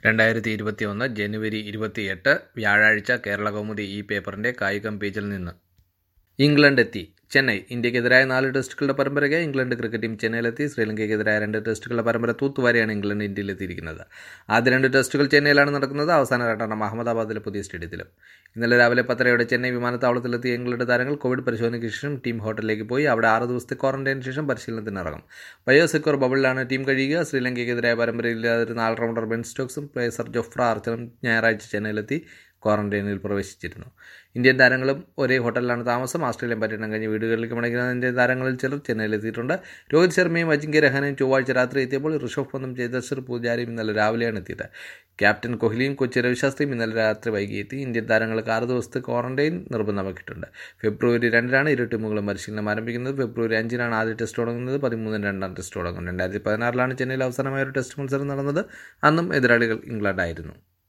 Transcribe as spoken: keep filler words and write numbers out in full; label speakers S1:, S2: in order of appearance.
S1: രണ്ടായിരത്തി ഇരുപത്തിയൊന്ന് ജനുവരി ഇരുപത്തിയെട്ട് വ്യാഴാഴ്ച കേരളകൗമുദി ഈ പേപ്പറിൻ്റെ കായികം പേജിൽ നിന്ന്. ഇംഗ്ലണ്ട് എത്തി. ചെന്നൈ. ഇന്ത്യക്കെതിരായ നാല് ടെസ്റ്റുകളുടെ പരമ്പരയ്ക്കായി ഇംഗ്ലണ്ട് ക്രിക്കറ്റ് ടീം ചെന്നൈയിലെത്തി. ശ്രീലങ്കയ്ക്കെതിരായ രണ്ട് ടെസ്റ്റുകളുടെ പരമ്പര തൂത്തുവാരിയാണ് ഇംഗ്ലണ്ട് ഇന്ത്യയിലെത്തിയിരിക്കുന്നത്. ആദ്യ രണ്ട് ടെസ്റ്റുകൾ ചെന്നൈയിലാണ് നടക്കുന്നത്. അവസാന രണ്ടെണ്ണം അഹമ്മദാബാദിലെ പുതിയ സ്റ്റേഡിയത്തിലും. ഇന്നലെ രാവിലെ പത്തരയോടെ ചെന്നൈ വിമാനത്താവളത്തിലെത്തിയ ഇംഗ്ലണ്ട് താരങ്ങൾ കോവിഡ് പരിശോധനയ്ക്ക് ശേഷം ടീം ഹോട്ടലിലേക്ക് പോയി. അവിടെ ആറ് ദിവസത്തെ ക്വാറന്റൈനു ശേഷം പരിശീലനത്തിനിറങ്ങും. ബയോസെക്യൂർ ബബിളിലാണ് ടീം കഴിയുക. ശ്രീലങ്കയ്ക്കെതിരായ പരമ്പരയില്ലാതെ നാല് റൗണ്ടർ ബെൻ സ്റ്റോക്സും പേസർ ജോഫ്ര ആർച്ചറും ഞായറാഴ്ച ചെന്നൈയിലെത്തി ക്വാറന്റൈനിൽ പ്രവേശിച്ചിരുന്നു. ഇന്ത്യൻ താരങ്ങളും ഒരേ ഹോട്ടലിലാണ് താമസം. ആസ്ട്രേലിയൻ പര്യടനം കഴിഞ്ഞ് വീടുകളിലേക്ക് മടങ്ങുന്ന ഇന്ത്യൻ താരങ്ങളിൽ ചിലർ ചെന്നൈയിലെത്തിയിട്ടുണ്ട്. രോഹിത് ശർമ്മയും അജിങ്ക്യ രഹാനെയും ചൊവ്വാഴ്ച രാത്രി എത്തിയപ്പോൾ ഋഷഭ് പന്തും ചേതേശ്വർ പൂജാരയും ഇന്നലെ രാവിലെയാണ് എത്തിയത്. ക്യാപ്റ്റൻ കോഹ്ലിയും കൊച്ചി രവിശാസ്ത്രിയും ഇന്നലെ രാത്രി വൈകി എത്തി. ഇന്ത്യൻ താരങ്ങൾക്ക് ആറ് ദിവസത്തെ ക്വാറന്റൈൻ നിർബന്ധമാക്കിയിട്ടുണ്ട്. ഫെബ്രുവരി രണ്ടിനാണ് ഇരു ടീമുകളും പരിശീലനം ആരംഭിക്കുന്നത്. ഫെബ്രുവരി അഞ്ചിനാണ് ആദ്യ ടെസ്റ്റ് തുടങ്ങുന്നത്. പതിമൂന്നിന് രണ്ടാം ടെസ്റ്റ് തുടങ്ങും. രണ്ടായിരത്തി പതിനാറിലാണ് ചെന്നൈയിൽ അവസാനമായ ഒരു ടെസ്റ്റ് മത്സരം നടന്നത്. അന്നും എതിരാളികൾ ഇംഗ്ലണ്ടായിരുന്നു.